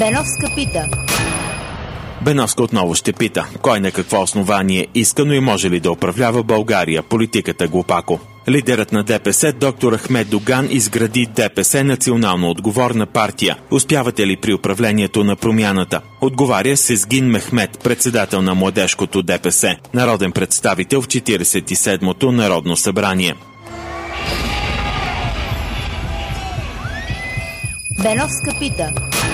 Беновска пита. Беновска отново ще пита, кой на какво основание иска, но и може ли да управлява България, политиката глупако. Лидерът на ДПС, доктор Ахмед Доган, изгради ДПС национално отговорна партия. Успявате ли при управлението на промяната? Отговаря Сезгин Мехмед, председател на младежкото ДПС, народен представител в 47-то Народно събрание. Беновска пита.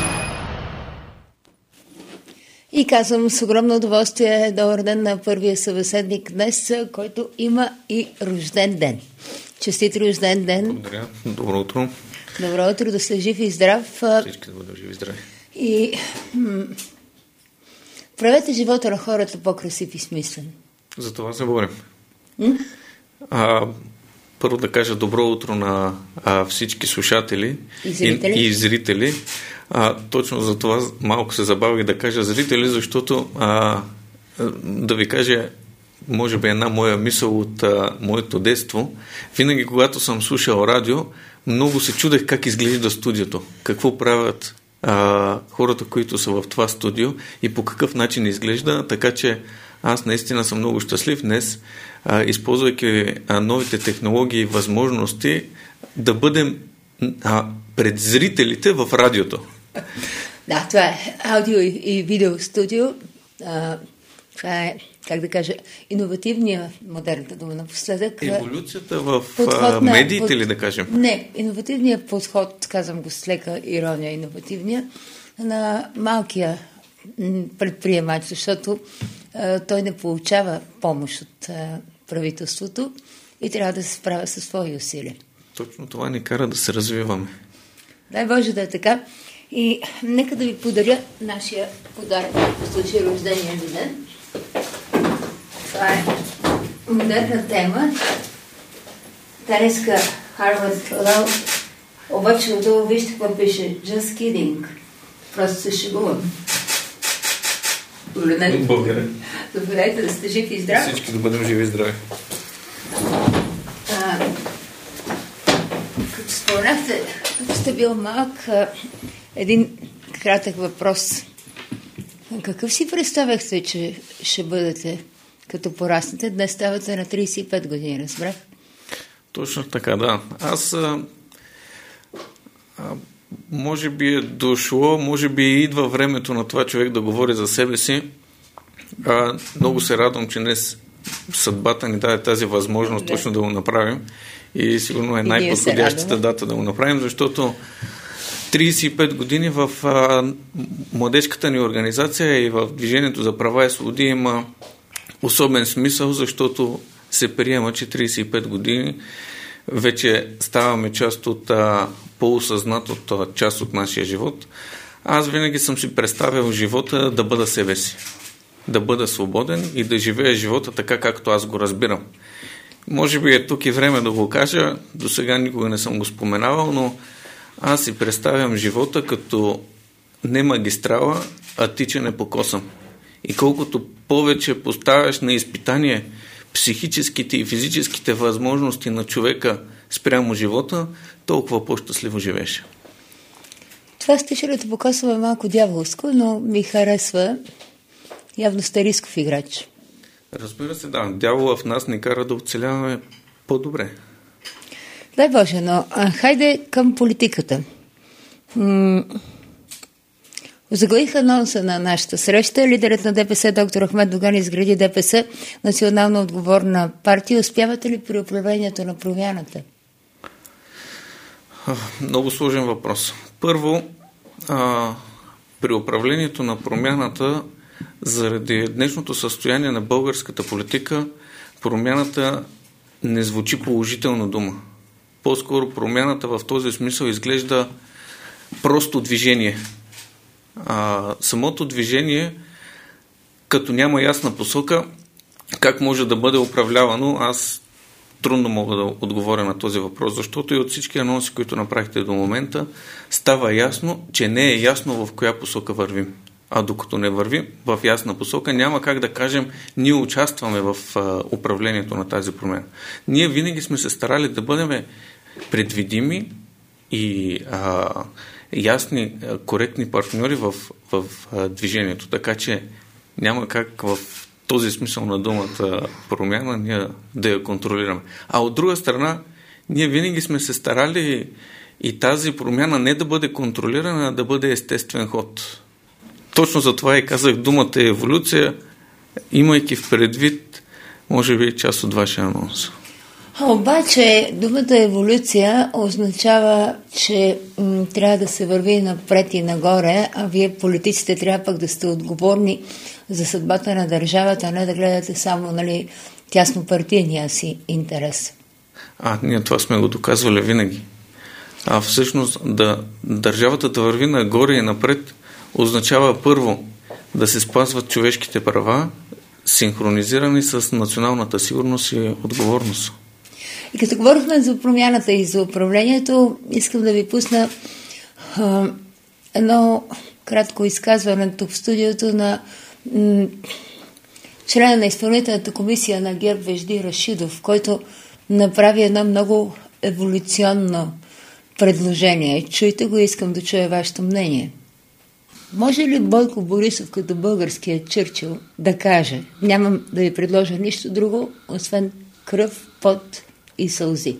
И казвам с огромно удоволствие добър ден на първия събеседник днес, който има и рожден ден. Честит рожден ден. Благодаря. Добро утро. Добро утро, да сте жив и здрав. Всички да бъдем живи и здрави. И правете живота на хората по-красив и смислен. За това се борим. Първо да кажа добро утро на всички слушатели и зрители. Точно за това малко се забавих да кажа зрители, защото да ви кажа, може би една моя мисъл от моето детство. Винаги, когато съм слушал радио, много се чудех как изглежда студиото, какво правят хората, които са в това студио и по какъв начин изглежда, така че аз наистина съм много щастлив днес, използвайки новите технологии и възможности, да бъдем пред зрителите в радиото. Да, това е аудио и видео студио. Това е, как да кажа, иновативния, модерната дума напоследък. Еволюцията в медиите ли да кажем? Не, иновативният подход, казвам го с лека ирония, иновативния, на малкия предприемач, защото той не получава помощ от правителството и трябва да се справя със свои усилия. Точно това ни кара да се развиваме. Дай Боже да е така. И нека да ви подаря нашия подарък в случай рождения ви ден. Това е модерна тема. Днеска Harvard Law, обаче отдолу вижте какво пише. Just kidding. Просто се шегувам. Благодаря. Добре, да сте жив и здрав. Всички да бъдем живи и здрави. Като споменахте, като сте бил малък, един кратък въпрос. Какъв си представяхте, че ще бъдете като пораснете? Днес ставате на 35 години, разбрах? Точно така, да. Аз може би е дошло, може би идва времето на това човек да говори за себе си. Много се радвам, че днес съдбата ни даде тази възможност точно да го направим и сигурно е най-подходящата дата да го направим, защото 35 години в младежката ни организация и в Движението за права и свободи има особен смисъл, защото се приема, че 35 години вече ставаме част от по-осъзнатата част от нашия живот. Аз винаги съм си представил живота да бъда себе си, да бъда свободен и да живея живота така, както аз го разбирам. Може би е тук и време да го кажа, до сега никога не съм го споменавал, но аз си представям живота като не магистрала, а тичане по косъм. И колкото повече поставяш на изпитание психическите и физическите възможности на човека спрямо живота, толкова по-щастливо живееш. Това с тичането по косъм е малко дяволско, но ми харесва. Явно сте рисков играч. Разбира се, да. Дявола в нас ни кара да оцеляваме по-добре. Дай Боже, но хайде към политиката. Заглавих анонса на нашата среща. Лидерът на ДПС, доктор Ахмед Доган, изгради ДПС национално отговорна партия. Успявате ли при управлението на промяната? Много сложен въпрос. Първо, при управлението на промяната, заради днешното състояние на българската политика, промяната не звучи положителна дума. По-скоро промяната в този смисъл изглежда просто движение. Самото движение, като няма ясна посока, как може да бъде управлявано, аз трудно мога да отговоря на този въпрос, защото и от всички анонси, които направихте до момента, става ясно, че не е ясно в коя посока вървим. А докато не вървим в ясна посока, няма как да кажем, ние участваме в управлението на тази промяна. Ние винаги сме се старали да бъдем предвидими и ясни, коректни партньори в движението. Така че няма как в този смисъл на думата промяна ние да я контролираме. А от друга страна, ние винаги сме се старали и тази промяна не да бъде контролирана, а да бъде естествен ход. Точно за това и казах думата еволюция, имайки в предвид, може би, част от вашия анонс. Обаче думата еволюция означава, че трябва да се върви напред и нагоре, а вие политиците трябва пък да сте отговорни за съдбата на държавата, а не да гледате само, нали, тясно партийния си интерес. Ние това сме го доказвали винаги. Всъщност държавата да върви нагоре и напред означава първо да се спазват човешките права, синхронизирани с националната сигурност и отговорност. И като говорихме за промяната и за управлението, искам да ви пусна едно кратко изказване тук в студиото на члена на изпълнителната комисия на ГЕРБ Вежди Рашидов, който направи едно много еволюционно предложение. Чуйте го, искам да чуя вашето мнение. Може ли Бойко Борисов като българския Чърчил да каже, нямам да ви предложа нищо друго, освен кръв, пот и сълзи?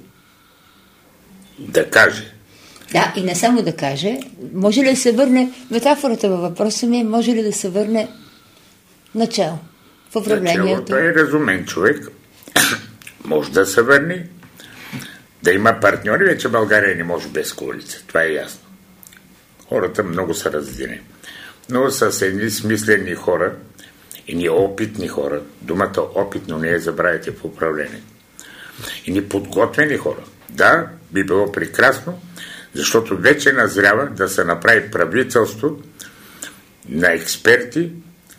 Да каже. Да, и не само да каже. Може ли да се върне, метафората във въпроса ми, може ли да се върне начало в управлението? Началото е разумен човек. Може да се върне. Да има партньори, вече България не може без коалиция. Това е ясно. Хората много са разделени. Но с едни смислени хора, едни опитни хора, думата опитно не я забравяйте в управление, едни подготвени хора. Да, би било прекрасно, защото вече назрява да се направи правителство на експерти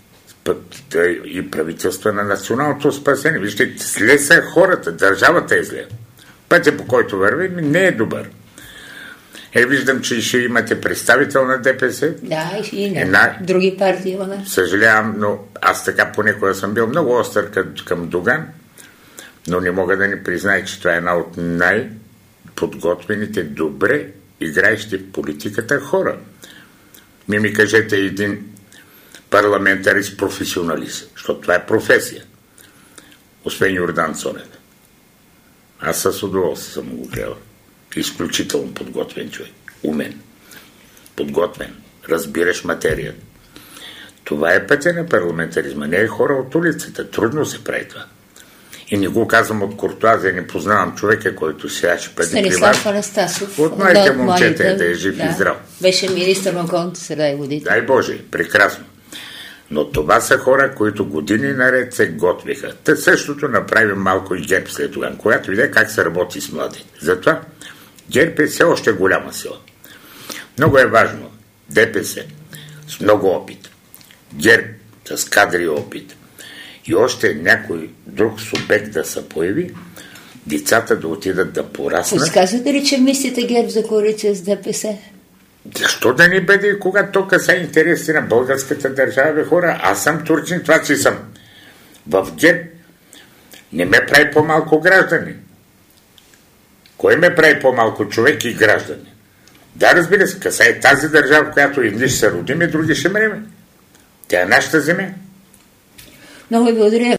и правителство на националното спасение. Вижте, зле са хората, държавата е зле. Пътя, по който върви, не е добър. Виждам, че ще имате представител на ДПС. Да, и други партии имаме. Съжалявам, но аз така понекога съм бил много остър към Доган, но не мога да не призная, че това е една от най-подготвените, добре играещи в политиката хора. Ми кажете един парламентарист, професионалист, защото това е професия. Освен Йордан Цонев. Аз с удоволствие съм го гледал. Изключително подготвен човек. Умен. Подготвен. Разбираш материята. Това е пътя на парламентаризма. Не е хора от улицата. Трудно се прави това. И не го казвам от куртуазия, не познавам човека, който сега ще бъде Станислав Анастасов. От моите момчета да е жив и здрав. Беше министър на околната среда и водите. Дай Боже, прекрасно. Но това са хора, които години наред се готвиха. Та същото направим малко и ГЕРБ след това, когато видя как се работи с млади. Затова ГЕРБ е все още голяма сила. Много е важно ДПС с много опит, ГЕРБ с кадри опит и още някой друг субект да се появи, децата да отидат да пораснат. Подсказвате ли, че мислите ГЕРБ за коалиция с ДПС? Защо да не бъде, когато тук са интереси на българската държава, хора? Аз съм турчин, това си съм. В ГЕРБ не ме прави по-малко граждани. Кой ме прави по-малко човек и граждани? Да, разбира се, касае тази държава, в която едни ще се родим и други ще мреме. Тя е нашата земя. Много ви благодаря.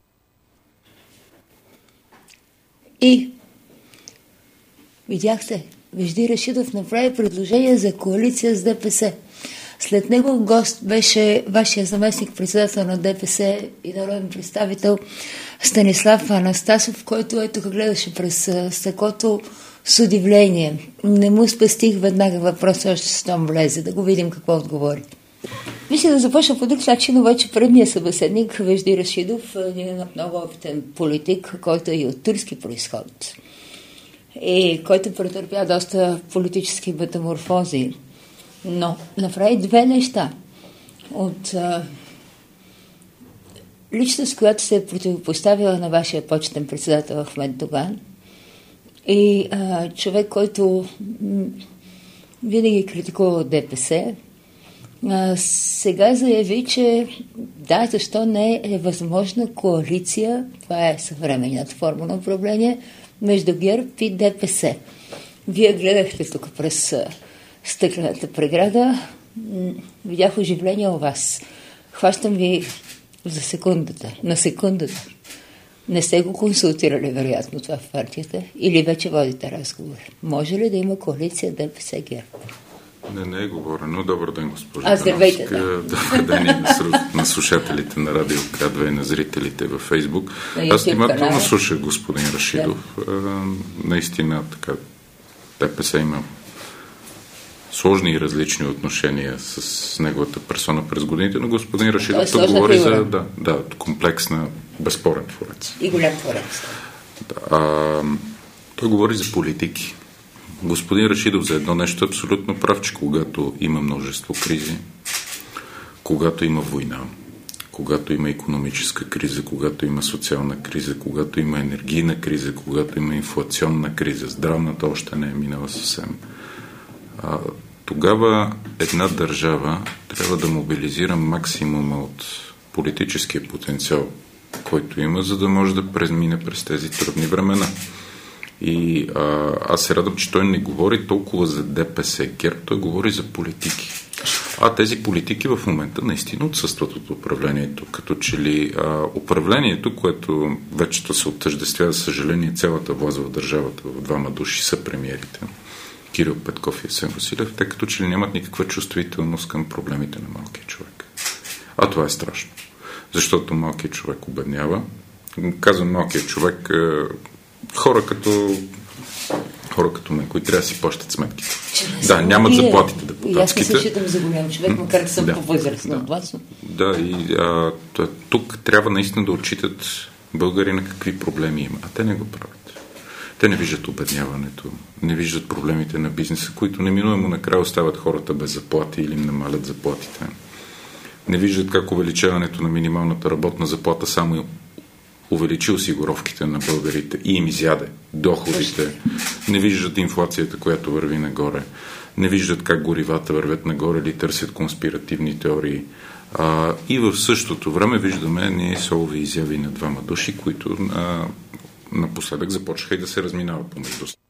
И видяхте, Вежди Рашидов направи предложение за коалиция с ДПС. След него гост беше вашия заместник-председател на ДПС и народен представител Станислав Анастасов, който тук гледаше през стъклото с удивление. Не му спестих веднага въпроса, още с том влезе, да го видим какво отговори. Мисля да започна по друг начин, но вече предния събеседник Вежди Рашидов е много опитен политик, който е и от турски произход и който претърпя доста политически метаморфози. Но направи две неща. От личност, която се е противопоставила на вашия почетен председател Ахмед Доган и човек, който винаги критикува ДПС, сега заяви, че да, защо не е възможна коалиция, това е съвременната форма на управление, между ГЕРБ и ДПС. Вие гледахте тук през стъклената преграда. Видях оживление у вас. Хващам ви за секундата, на секундата. Не сте го консултирали, вероятно, това в партията, или вече водите разговор? Може ли да има коалиция ДПС ГЕРБ? Не е говорено. Добър ден, госпожо. Здравейте. Добър ден на слушателите на Радио К2 и на зрителите във Фейсбук. Аз внимателно слушах господин Рашидов. Да. Наистина, така, ДПС има сложни и различни отношения с неговата персона през годините, но господин Рашидов тук говори за комплексна, безспорен творец. И голям творец. Той говори за политики. Господин Рашидов за едно нещо е абсолютно прав, че когато има множество кризи, когато има война, когато има икономическа криза, когато има социална криза, когато има енергийна криза, когато има инфлационна криза, здравната още не е минала съвсем, тогава една държава трябва да мобилизира максимума от политическия потенциал, който има, за да може да премине през тези трудни времена. И аз се радвам, че той не говори толкова за ДПС ГЕРБ, той говори за политики. Тези политики в момента наистина отсъстват от управлението. Като че ли управлението, което вече се отъждествява, за съжаление, цялата власт в държавата, в двама души са премиерите, Кирил Петков и Асен Василев, те като че ли нямат никаква чувствителност към проблемите на малкия човек. Това е страшно. Защото малкият човек обеднява. Казвам малкият човек, хора като мен, които трябва да си плащат сметките. Нямат заплатите депутатските. Аз не се считам за голям човек, макар да съм по-възрастна от вас. Тук трябва наистина да отчитат българи на какви проблеми има. Те не го правят. Те не виждат обедняването, не виждат проблемите на бизнеса, които неминуемо накрая оставят хората без заплати или им намалят заплатите. Не виждат как увеличаването на минималната работна заплата само увеличи осигуровките на българите и им изяде доходите. Не виждат инфлацията, която върви нагоре. Не виждат как горивата вървят нагоре или търсят конспиративни теории. И в същото време виждаме ние солови изяви на двама души, които напоследък започнаха и да се разминават помежду си.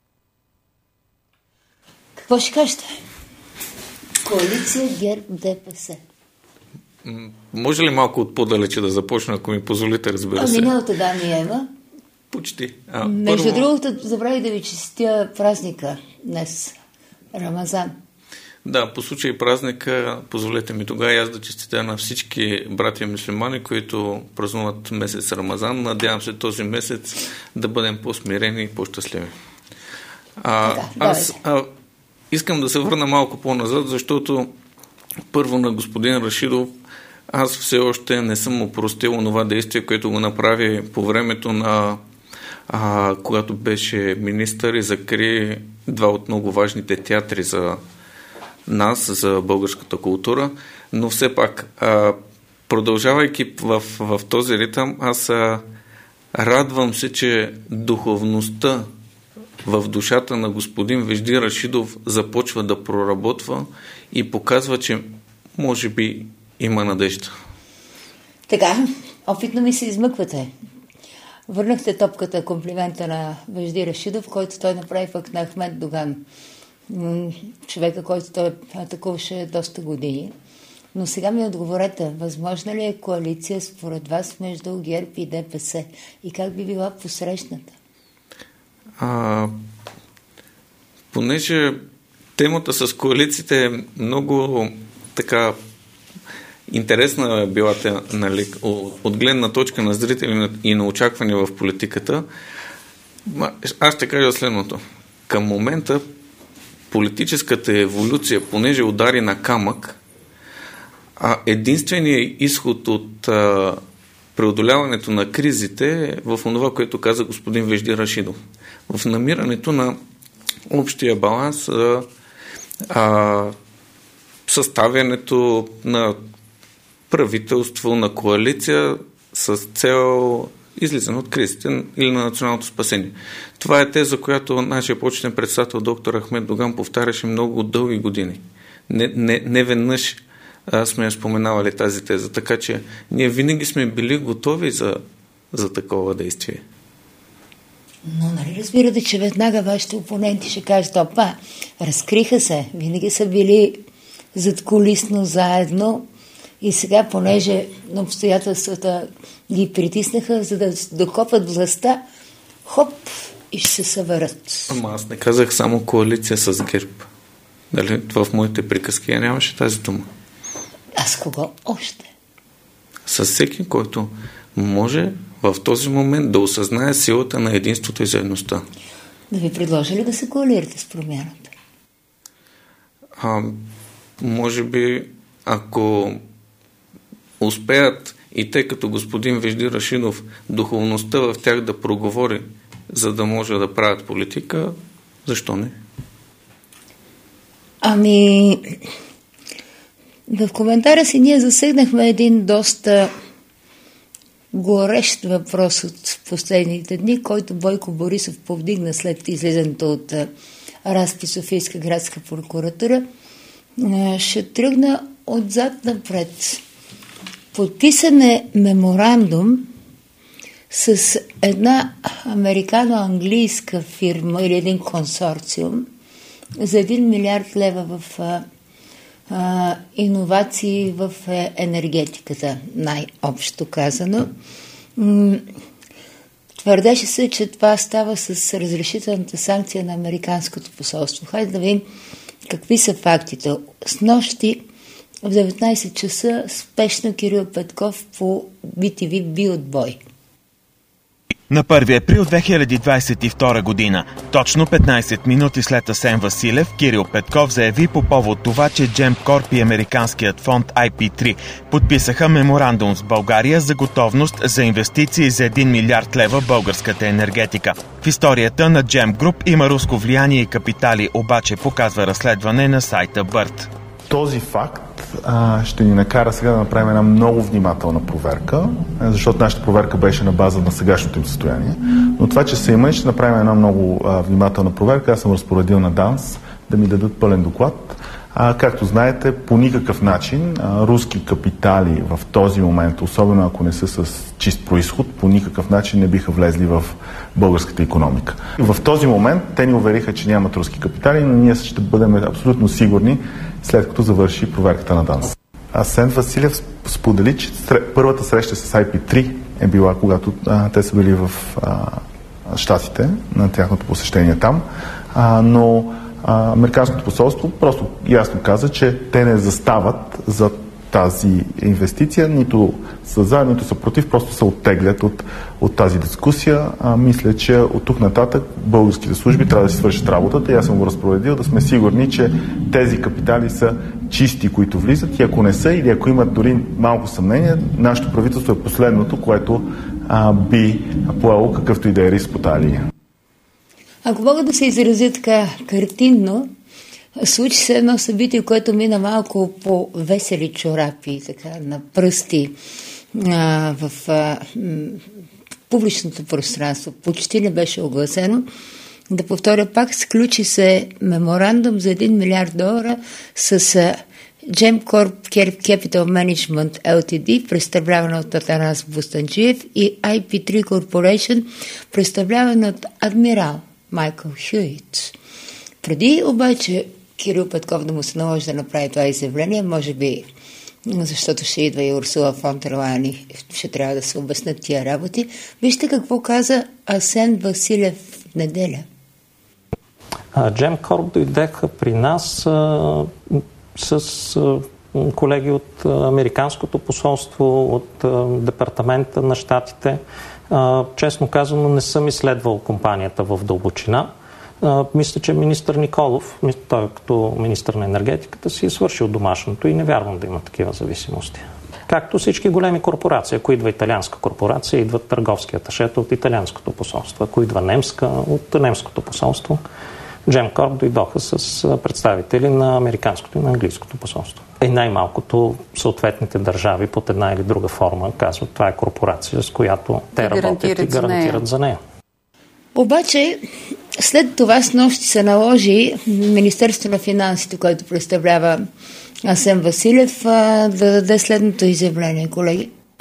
Какво ще кажете? Коалиция ГЕРБ ДПС. Може ли малко от по-далече да започна, ако ми позволите, разбира се? Миналата дами Ева. Почти. Между другото, забравих да ви честитя празника днес. Рамазан. Да, по случай празника, позволете ми тогава и аз да честитя на всички братя мюсюлмани, които празнуват месец Рамазан. Надявам се този месец да бъдем по-смирени и по-щастливи. Аз искам да се върна малко по-назад, защото първо на господин Рашидов аз все още не съм опростил това действие, което го направи по времето на когато беше министър и закри два от много важните театри за нас, за българската култура, но все пак, продължавайки в този ритъм, аз радвам се, че духовността в душата на господин Вежди Рашидов започва да проработва и показва, че може би има надежда. Така, опитно ми се измъквате. Върнахте топката, комплимента на Вежди Рашидов, който той направи пък на Ахмед Доган. Човека, който той атакуваше доста години. Но сега ми отговорете, възможна ли е коалиция според вас между ГЕРБ и ДПС? И как би била посрещната? Понеже темата с коалициите е много така интересна била, нали, от гледна точка на зрители и на очакване в политиката, аз ще кажа следното. Към момента политическата еволюция, понеже удари на камък, единственият изход от преодоляването на кризите е в това, което каза господин Вежди Рашидов. В намирането на общия баланс, съставянето на правителство, на коалиция с цел излизане от кризите или на националното спасение. Това е теза, която нашия почетен председател доктор Ахмед Доган повтаряше много дълги години. Не веднъж сме я споменавали тази теза, така че ние винаги сме били готови за такова действие. Но нали разбирате, че веднага вашите опоненти ще кажат, разкриха се, винаги са били задкулисно заедно и сега, понеже на обстоятелствата ги притиснаха, за да докопат властта, хоп, и ще се съберат. Ама аз не казах само коалиция с ГЕРБ. Дали в моите приказки нямаше тази дума? А с кого още? С всеки, който може в този момент да осъзнае силата на единството и заедността. Да ви предложа ли да се коалирате с Промяната? Може би, ако успеят и те като господин Вежди Рашидов духовността в тях да проговори, за да може да правят политика, защо не? В коментара си ние засегнахме един доста горещ въпрос от последните дни, който Бойко Борисов повдигна след излизането от разпит Софийска градска прокуратура. Ще тръгна отзад напред. Подписан е меморандум с една американо-английска фирма или един консорциум за 1 милиард лева в иновации в енергетиката, най-общо казано. Твърдеше се, че това става с разрешителната санкция на американското посолство. Хайде да видим какви са фактите. Снощи в 19 часа спешно Кирил Петков по BTV Биотбой. На 1 април 2022 година, точно 15 минути след Асен Василев, Кирил Петков заяви по повод това, че Gemcorp и американският фонд IP3 подписаха меморандум с България за готовност за инвестиции за 1 милиард лева в българската енергетика. В историята на Gem Group има руско влияние и капитали, обаче показва разследване на сайта Бърт. Този факт ще ни накара сега да направим една много внимателна проверка, защото нашата проверка беше на база на сегашното им състояние. Но това, че се има, ще направим една много внимателна проверка. Аз съм разпоредил на ДАНС да ми дадат пълен доклад. Както знаете, по никакъв начин руски капитали в този момент, особено ако не са с чист происход, по никакъв начин не биха влезли в българската икономика. В този момент те ни увериха, че нямат руски капитали, но ние ще бъдем абсолютно сигурни, след като завърши проверката на ДАНС. Асен Василев сподели, че първата среща с IP3 е била, когато те са били в Щатите, на тяхното посещение там, но американското посолство просто ясно каза, че те не застават за тази инвестиция, нито са за, нито са против, просто се оттеглят от тази дискусия. Мисля, че от тук нататък българските служби трябва да си свършат работата и аз съм го разпоредил да сме сигурни, че тези капитали са чисти, които влизат, и ако не са или ако имат дори малко съмнение, нашето правителство е последното, което би поело какъвто и да е риск по тази линия. Ако мога да се изразя така картинно, случи се едно събитие, което мина малко по весели чорапи, така, на пръсти в публичното пространство. Почти не беше огласено. Да повторя пак, сключи се меморандум за 1 милиард долара с Gemcorp Capital Management Ltd, представлявана от Атанас Бустанджиев, и IP3 Corporation, представлявана от адмирал Майкъл Хюит. Преди обаче Кирил Петков да му се наложи да направи това изявление, може би защото ще идва и Урсула фон дер Лайен и ще трябва да се обяснят тия работи. Вижте какво каза Асен Василев в неделя. Gemcorp дойдеха при нас с колеги от Американското посолство, от Департамента на щатите. Честно казано, не съм изследвал компанията в дълбочина. Мисля, че министър Николов, той като министър на енергетиката, си е свършил домашното и не вярвам да има такива зависимости. Както всички големи корпорации. Ако идва италианска корпорация, идват търговски аташета от италианското посолство. Ако идва немска, от немското посолство. Gemcorp дойдоха с представители на американското и на английското посолство. И най-малкото съответните държави под една или друга форма казват, това е корпорация, с която те работят и гарантират за нея. Обаче, след това снощи се наложи Министерството на финансите, което представлява Асен Василев, да даде следното изявление, колеги.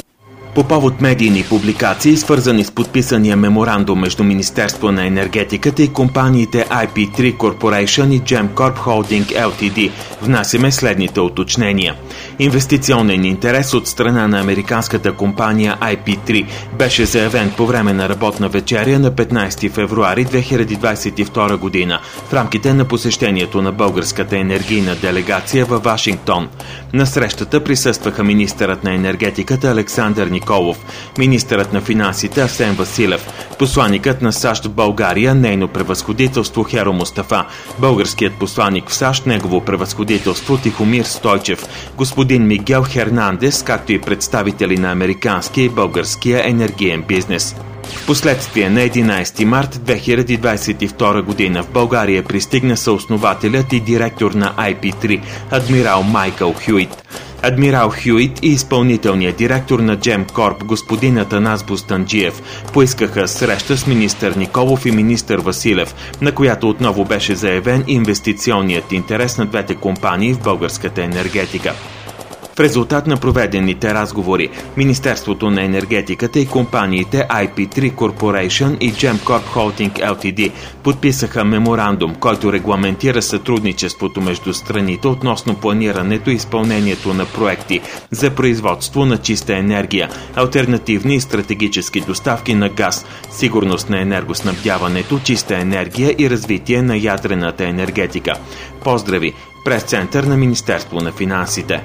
По повод медийни публикации, свързани с подписания меморандум между Министерство на енергетиката и компаниите IP3 Corporation и Gemcorp Holding Ltd, внасяме следните уточнения. Инвестиционен интерес от страна на американската компания IP3 беше заявен по време на работна вечеря на 15 февруари 2022 година в рамките на посещението на българската енергийна делегация във Вашингтон. На срещата присъстваха министърът на енергетиката Александър Николов, министърът на финансите Асен Василев, посланикът на САЩ в България, нейно превъзходителство Херо Мустафа, българският посланик в САЩ, негово превъзходителство Тихомир Стойчев, господин Мигел Хернандес, както и представители на американския и българския енергиен бизнес. Впоследствие на 11 март 2022 година в България пристигна съоснователят и директор на IP3, адмирал Майкъл Хюит. Адмирал Хюит и изпълнителният директор на Gemcorp, господин Атанас Бостанджиев, поискаха среща с министър Николов и министър Василев, на която отново беше заявен инвестиционният интерес на двете компании в българската енергетика. В резултат на проведените разговори, Министерството на енергетиката и компаниите IP3 Corporation и Gemcorp Holding Ltd подписаха меморандум, който регламентира сътрудничеството между страните относно планирането и изпълнението на проекти за производство на чиста енергия, алтернативни и стратегически доставки на газ, сигурност на енергоснабдяването, чиста енергия и развитие на ядрената енергетика. Поздрави! Прес-център на Министерство на финансите.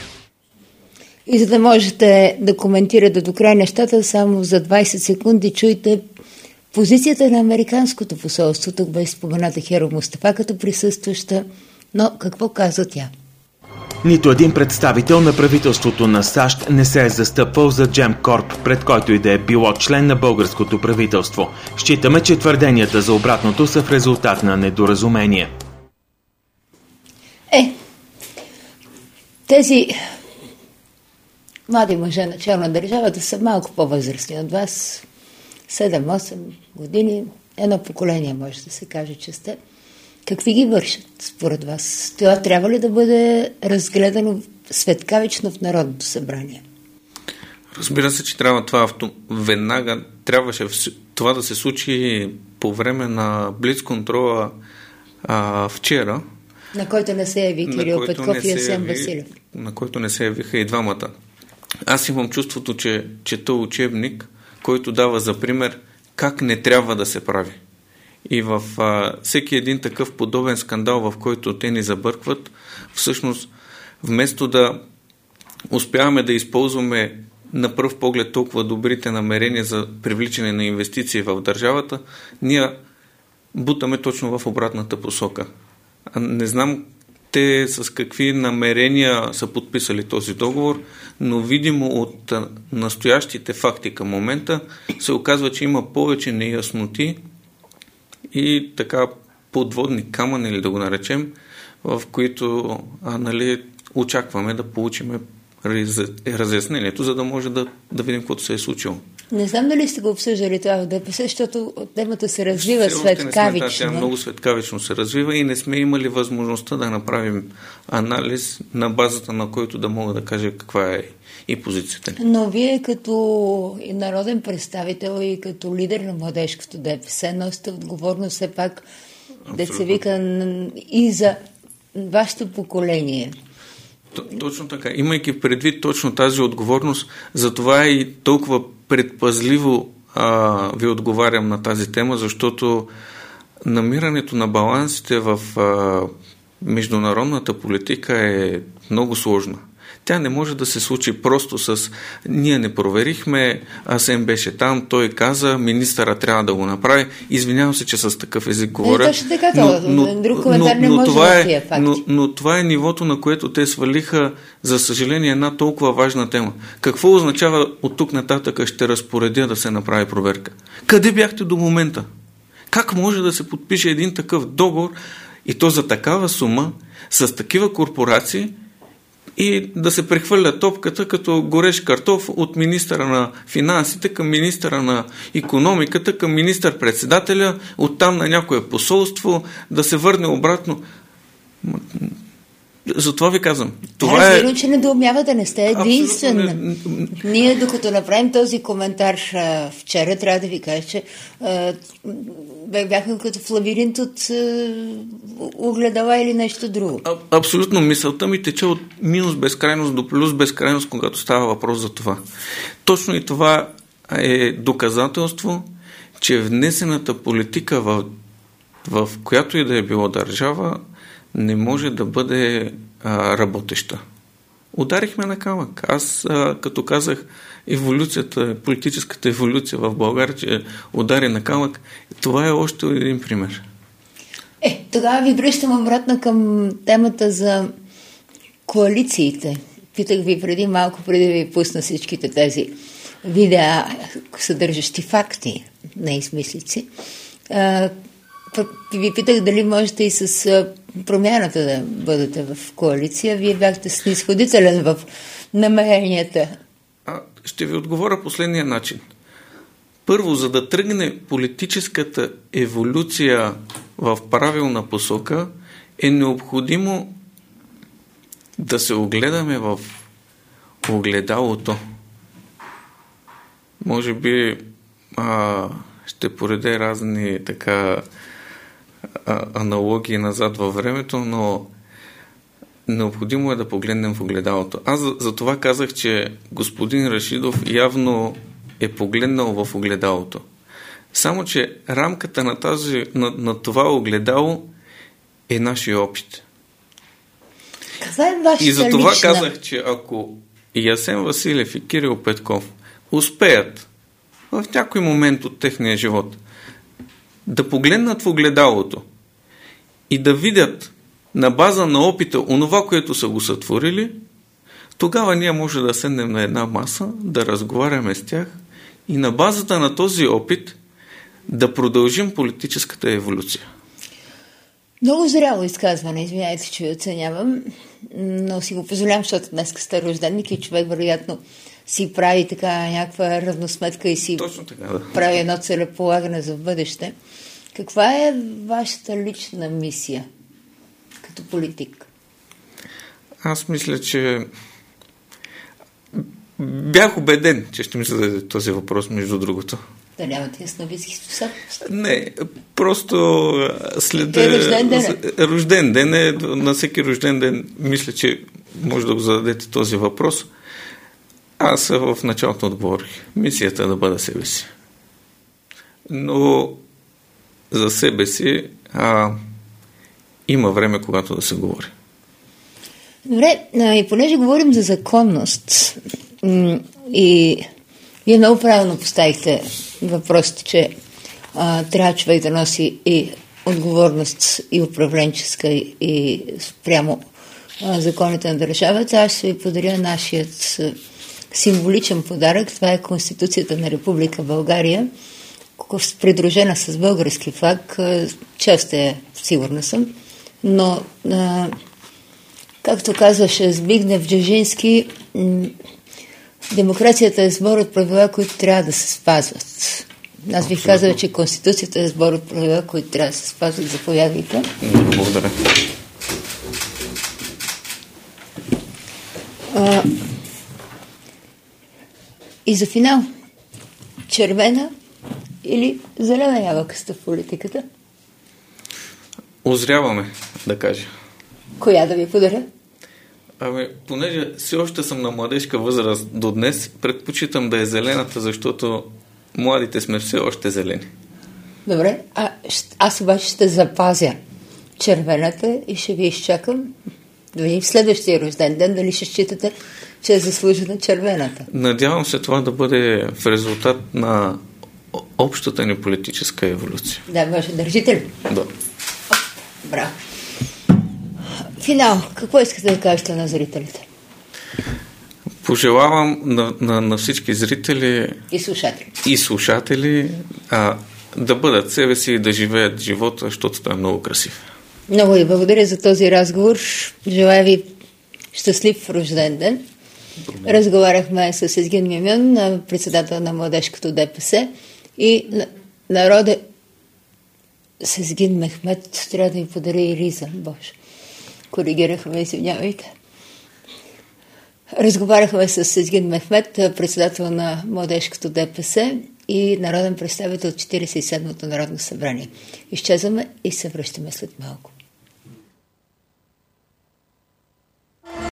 И за да можете да коментирате до край нещата, само за 20 секунди чуйте позицията на американското посолство. Тук бе спомената Херо Мустафа като присъстваща, но какво каза тя? Нито един представител на правителството на САЩ не се е застъпвал за Gemcorp, пред който и да е било член на българското правителство. Считаме, че твърденията за обратното са в резултат на недоразумение. Тези млади мъже начало на държавата са малко по-възрастни от вас. 7-8 години. Едно поколение може да се каже, че сте. Какви ги вършат според вас? Това трябва ли да бъде разгледано светкавично в Народното събрание? Разбира се, че трябва това веднага. Трябваше това да се случи по време на блицконтрола вчера. На който не се яви Кирил Петков и Асен Василев. На който не се явиха и двамата. Аз имам чувството, че чета учебник, който дава за пример как не трябва да се прави. И в всеки един такъв подобен скандал, в който те ни забъркват, всъщност вместо да успяваме да използваме на пръв поглед толкова добрите намерения за привличане на инвестиции в държавата, ние бутаме точно в обратната посока. Не знам те с какви намерения са подписали този договор, но видимо от настоящите факти към момента се оказва, че има повече неясноти и така подводни камъни, или да го наречем, в които очакваме да получим разяснението, за да може да видим какво се е случило. Не знам дали сте го обсъждали това в ДПС, защото темата се развива светкавично. Тя много светкавично се развива и не сме имали възможността да направим анализ, на базата на който да мога да кажа каква е и позицията. Но вие като народен представител и като лидер на младежкото ДПС носите отговорност все пак да се вика и за вашето поколение. Точно така. Имайки предвид точно тази отговорност, затова и толкова предпазливо ви отговарям на тази тема, защото намирането на балансите в международната политика е много сложна. Тя не може да се случи просто с ние не проверихме, Асен беше там, той каза, министъра трябва да го направи. Извинявам се, че с такъв език говоря. Точно така, друг коментар не може да тия факти. Но това е нивото, на което те свалиха, за съжаление, една толкова важна тема. Какво означава от тук нататък ще разпоредя да се направи проверка? Къде бяхте до момента? Как може да се подпише един такъв договор и то за такава сума, с такива корпорации, и да се прехвърля топката като горещ картоф от министъра на финансите към министъра на икономиката, към министър-председателя, оттам на някое посолство, да се върне обратно. Затова ви казвам. Това разбирам, че недоумява да не сте единствен. Ние, докато направим този коментар вчера, трябва да ви кажа, че бяхме като в лабиринт от огледала или нещо друго. Абсолютно. Мисълта ми тече от минус безкрайност до плюс безкрайност, когато става въпрос за това. Точно и това е доказателство, че внесената политика в която и да е било държава, не може да бъде работеща. Ударихме на камък. Аз, като казах, политическата еволюция в България, че удари на камък, това е още един пример. Тогава ви връщам обратно към темата за коалициите. Питах ви преди малко, преди да ви пусна всичките тези видеа, съдържащи факти, не измислици. Ви питах дали можете и с промяната да бъдете в коалиция. Вие бяхте снисходителен в намеренията. Ще ви отговоря последния начин. Първо, за да тръгне политическата еволюция в правилна посока, е необходимо да се огледаме в огледалото. Може би ще пореде разни аналогии назад във времето, но необходимо е да погледнем в огледалото. Аз за това казах, че господин Рашидов явно е погледнал в огледалото. Само че рамката на това огледало е нашия опит. И за това казах, че ако и Асен Василев и Кирил Петков успеят в някой момент от техния живот да погледнат в огледалото и да видят на база на опита онова, което са го сътворили, тогава ние може да седнем на една маса, да разговаряме с тях и на базата на този опит да продължим политическата еволюция. Много зряло изказване, извинявайте, че ви оценявам, но си го позволявам, защото днес сте рожденник и човек вероятно си прави така някаква равносметка и си прави едно целеполагане за бъдеще. Каква е вашата лична мисия като политик? Аз мисля, че бях убеден, че ще ми зададе този въпрос, между другото. Да нямате ясновидски способности? Не, просто след рожден ден на всеки рожден ден мисля, че може да го зададете този въпрос. Аз в началото отговорих. Мисията е да бъда себе си. Но за себе си има време, когато да се говори. Добре, и понеже говорим за законност и вие много правилно поставихте въпросите, че трябва човек да носи и отговорност и управленческа и спрямо законите на държавата, аз ще ви подаря нашият символичен подарък. Това е Конституцията на Република България, придружена с български флаг. Чест е, сигурна съм, но както казваше Збигнев Бжежински, демокрацията е сбор от правила, които трябва да се спазват. Аз бих казала, че Конституцията е сбор от правила, които трябва да се спазват. Заповядайте. Благодаря. И за финал, червена или зелена ябълка сте в политиката? Озряваме, да кажа. Коя да ви подаря? Понеже все още съм на младежка възраст до днес, предпочитам да е зелената, защото младите сме все още зелени. Добре, аз обаче ще запазя червената и ще ви изчакам да видим в следващия рожден ден дали ще считате, че е заслужена червената. Надявам се това да бъде в резултат на общата ни политическа еволюция. Да, може, държите ли? Да. Браво. Финал, какво искате да кажете на зрителите? Пожелавам на всички зрители и слушатели да бъдат себе си и да живеят живота, защото това е много красив. Много ви благодаря за този разговор. Желая ви щастлив рожден ден. Разговаряхме с Езгин Мюмюн, председател на младежкото ДПС, и народе с Езгин Мехмет. Трябва да ви подаря и риза, Боже. Коригираха ме, извинявайте. Разговаряхме с Сезгин Мехмед, председател на младежкото ДПС и народен представител от 47-то Народно събрание. Изчезваме и се връщаме след малко.